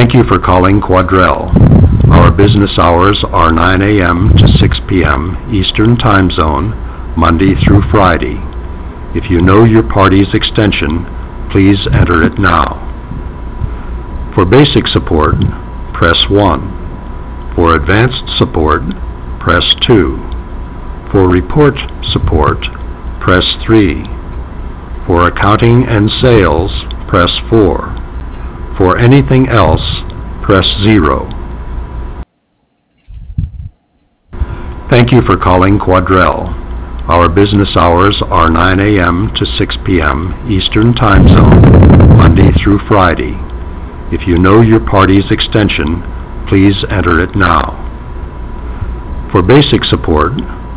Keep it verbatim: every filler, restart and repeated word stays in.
Thank you for calling Quadrell. Our business hours are nine a m to six p m Eastern Time Zone, Monday through Friday. If you know your party's extension, please enter it now. For basic support, press one. For advanced support, press two. For report support, press three. For accounting and sales, press four. For anything else, press zero. Thank you for calling Quadrell. Our business hours are nine a m to six p m Eastern Time Zone, Monday through Friday. If you know your party's extension, please enter it now. For basic support,